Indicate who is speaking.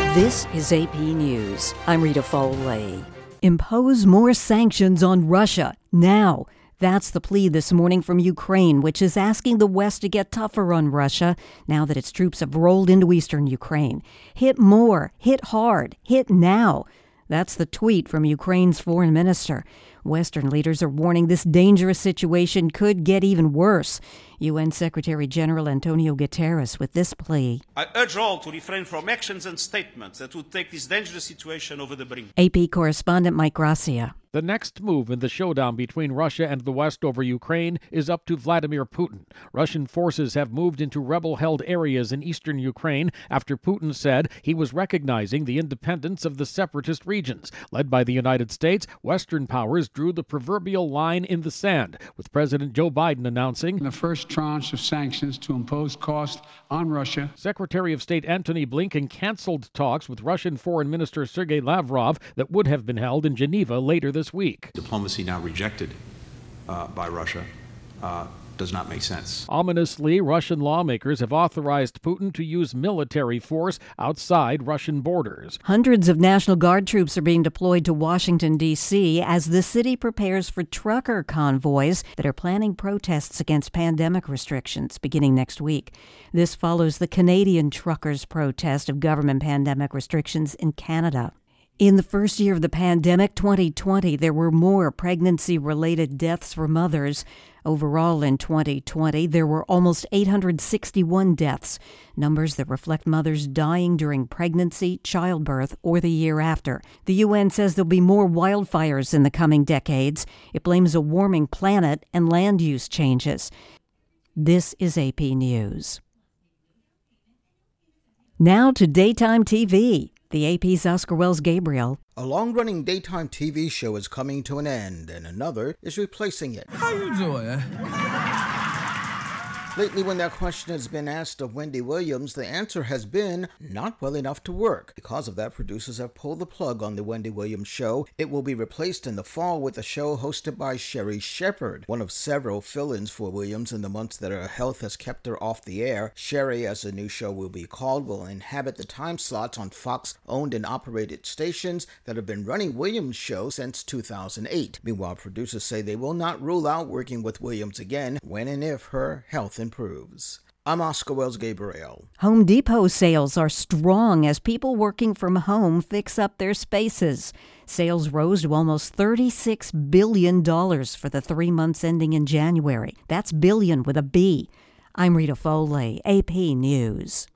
Speaker 1: This is AP News. I'm Rita Foley. Impose more sanctions on Russia now. That's the plea this morning from Ukraine, which is asking the West to get tougher on Russia now that its troops have rolled into eastern Ukraine. Hit more, hit hard, hit now. That's the tweet from Ukraine's foreign minister. Western leaders are warning this dangerous situation could get even worse. UN Secretary General Antonio Guterres with this plea.
Speaker 2: I urge all to refrain from actions and statements that would take this dangerous situation over the brink.
Speaker 1: AP correspondent Mike Gracia.
Speaker 3: The next move in the showdown between Russia and the West over Ukraine is up to Vladimir Putin. Russian forces have moved into rebel-held areas in eastern Ukraine after Putin said he was recognizing the independence of the separatist regions. Led by the United States, Western powers drew the proverbial line in the sand, with President Joe Biden announcing
Speaker 4: the first tranche of sanctions to impose cost on Russia.
Speaker 3: Secretary of State Antony Blinken canceled talks with Russian Foreign Minister Sergei Lavrov that would have been held in Geneva later this week.
Speaker 5: Diplomacy now rejected by Russia does not make sense.
Speaker 3: Ominously, Russian lawmakers have authorized Putin to use military force outside Russian borders.
Speaker 1: Hundreds of National Guard troops are being deployed to Washington, D.C. as the city prepares for trucker convoys that are planning protests against pandemic restrictions beginning next week. This follows the Canadian truckers' protest of government pandemic restrictions in Canada. In the first year of the pandemic, 2020, there were more pregnancy-related deaths for mothers. Overall in 2020, there were almost 861 deaths, numbers that reflect mothers dying during pregnancy, childbirth, or the year after. The UN says there'll be more wildfires in the coming decades. It blames a warming planet and land use changes. This is AP News. Now to daytime TV. The AP's Oscar Wells Gabriel.
Speaker 6: A long-running daytime TV show is coming to an end, and another is replacing it.
Speaker 7: How you doing?
Speaker 6: Lately, when that question has been asked of Wendy Williams, the answer has been not well enough to work. Because of that, producers have pulled the plug on the Wendy Williams show. It will be replaced in the fall with a show hosted by Sherri Shepherd, one of several fill-ins for Williams in the months that her health has kept her off the air. Sherri, as the new show will be called, will inhabit the time slots on Fox-owned and operated stations that have been running Williams' show since 2008. Meanwhile, producers say they will not rule out working with Williams again when and if her health improves. I'm Oscar Wells Gabriel.
Speaker 1: Home Depot sales are strong as people working from home fix up their spaces. Sales rose to almost $36 billion for the 3 months ending in January. That's billion with a B. I'm Rita Foley, AP News.